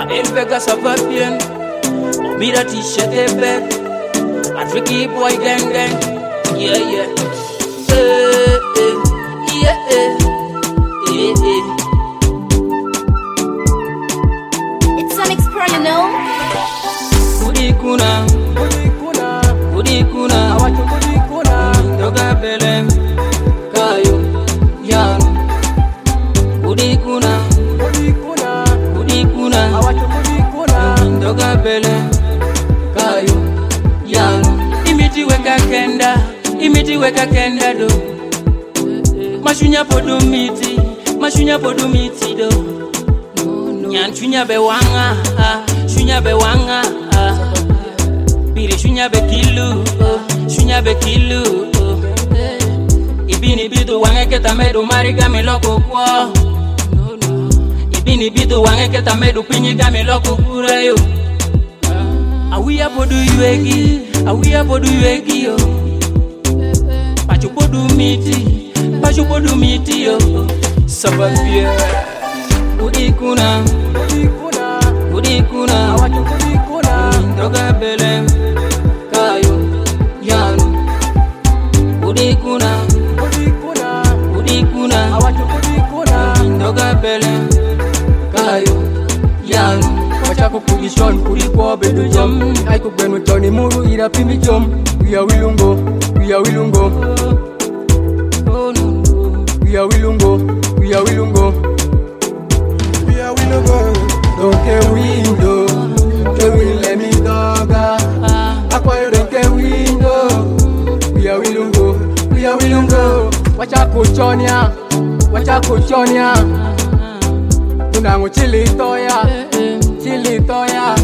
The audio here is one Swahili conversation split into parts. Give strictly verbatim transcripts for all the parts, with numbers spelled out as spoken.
El Vega ça va bien. Mira t-shirt et bête. A tricky boy gang gang. Yeah yeah. Eh eh. Yeah eh. Eh eh. It's Sonic Pro, you know. Kudi kuna. Kudi kuna. Kudi kuna. Awacho kudi kuna. Doga belem. Kayo. Yano. Kudi kuna. Kudi kuna. Kudi kuna. Awacho kudi kuna. Doga belem. Kayo. Yano. Imiti weka kenda. Imiti weka kenda do. Mashunya podu miti. Mashunya podu miti do. Nyan shunya be wanga. Shunya be wanga. Biri shunya be kilu. Shunya be kilu. Ibini bitu wange keta medu mariga me loko kwa. Ibini bitu wange keta medu pinyi game loko kura yo. Awiya podu yuegi. Awiya podu yuegi yo. Pachu podu miti. Pachu podu miti yo. Sababia. Kudi kuna. Kudi kuna. Kudi kuna. Awachu kudi kuna. Doga belem. Kayo. Yano. Kudi kuna. Kudi kuna. Kudi kuna. Awachu kudi kuna. Doga belem. Kayo. Yano. Wacha kukulishon kulikuwa bedu jam. Aiku benu toni muru ira pimi jom. We are wilungo. We are wilungo. Oh no no. We are wilungo. We are wilungo. We are wilungo. Don't care window. Don't will let me doga. Akwa don't care window. We are wilungo. We are wilungo. Wacha kuchonya. Wacha kuchonya. Tunango chili toya. Chili toya.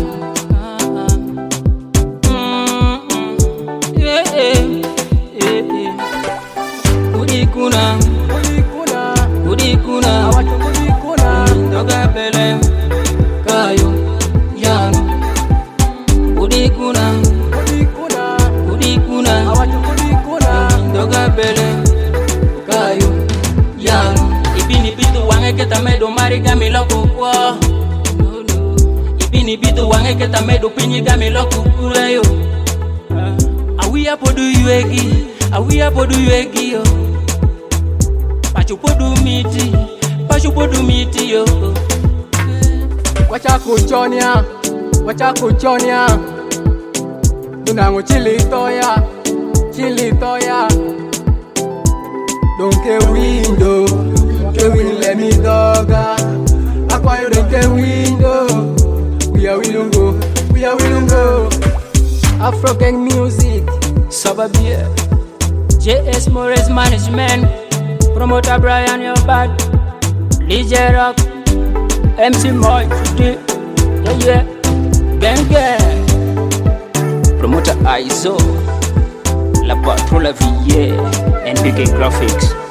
Yeah yeah. Yeah yeah. Kudi kuna. Kudi kuna. Kudi kuna. Awacho kudi kuna. Doga belem. Kayo. Yano. Kudi kuna. Kudi kuna. Kudi kuna. Awacho kudi kuna. Doga belem. Kayo. Yano. Ibini bitu wange keta medu mariga me loko kwa. Ibini bitu wange keta medu pinyi game loko kura yo. Awiya podu yuegi. Awiya podu yuegi yo. Pachu podu miti. Pachu podu miti yo. Wacha kuchonya. Wacha kuchonya. Tunango chili toya. Chili toya. Don't care window. Don't will let me doga. Akwa you don't care window. We are wilungo. We are wilungo. Afro gang music. Sababia. J S Morris Management. Promoter Brian your bad. D J Rock. M C Moy. Yeah yeah. Gang gang. Promoter I S O. La Patrola V A. N B K Graphics.